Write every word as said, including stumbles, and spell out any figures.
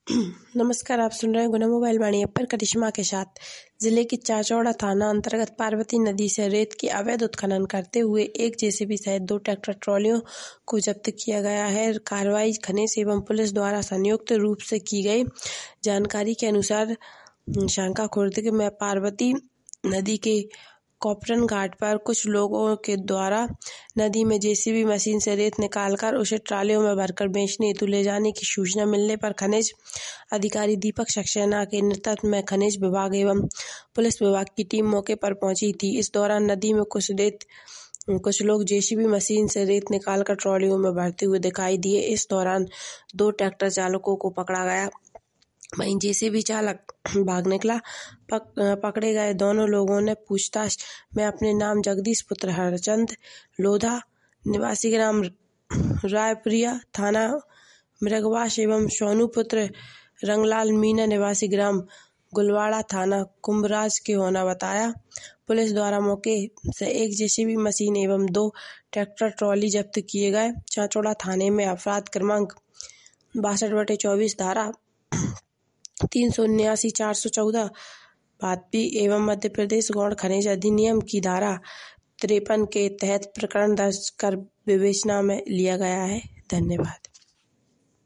नमस्कार, आप सुन रहे हैं गुना मोबाइल वाणी ऐप पर करिश्मा के साथ। जिले की चाचौड़ा थाना अंतर्गत पार्वती नदी से रेत की अवैध उत्खनन करते हुए एक जेसीबी सहित दो ट्रैक्टर ट्रॉलियों को जब्त किया गया है। कार्रवाई खनिज एवं पुलिस द्वारा संयुक्त रूप से की गई। जानकारी के अनुसार शंका खुर्द में पार्वती नदी के कॉपरन घाट पर कुछ लोगों के द्वारा नदी में जेसीबी मशीन से रेत निकालकर उसे ट्रालियों में भरकर बेचने हेतु ले जाने की सूचना मिलने पर खनिज अधिकारी दीपक सक्सेना के नेतृत्व में खनिज विभाग एवं पुलिस विभाग की टीम मौके पर पहुंची थी। इस दौरान नदी में कुछ रेत कुछ लोग जेसीबी मशीन से रेत निकालकर ट्रॉलियों में भरते हुए दिखाई दिए। इस दौरान दो ट्रैक्टर चालकों को पकड़ा गया, वहीं जेसीबी चालक भाग निकला। पक, पकड़े गए दोनों लोगों ने पूछताछ में अपने नाम जगदीश पुत्र हरचंद लोधा निवासी ग्राम रायप्रिया थाना मृगवास एवं सोनू पुत्र रंगलाल मीना निवासी ग्राम गुलवाड़ा थाना कुंभराज के होना बताया। पुलिस द्वारा मौके से एक जेसीबी मशीन एवं दो ट्रैक्टर ट्रॉली जब्त किए गए। चाचौड़ा थाने में अपराध क्रमांक बासठ बटे चौबीस धारा तीन सौ उन्यासी चार सौ चौदह भातपी एवं मध्य प्रदेश गौण खनिज अधिनियम की धारा तिरपन के तहत प्रकरण दर्ज कर विवेचना में लिया गया है। धन्यवाद।